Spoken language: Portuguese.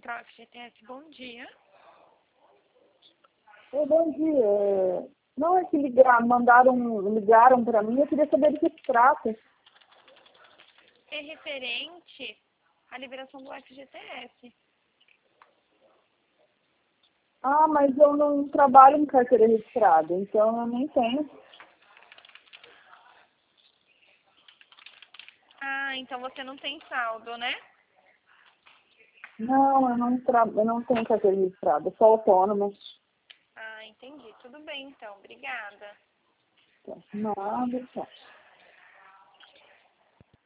Central FGTS, bom dia. Oi, bom dia. Não, é que ligaram para mim, eu queria saber do que se trata. É referente à liberação do FGTS. Ah, mas eu não trabalho em carteira registrada, então eu nem tenho. Ah, então você não tem saldo, né? Não, eu não tenho carteira registrada, eu sou autônoma. Ah, entendi. Tudo bem, então. Obrigada. Nada, tchau.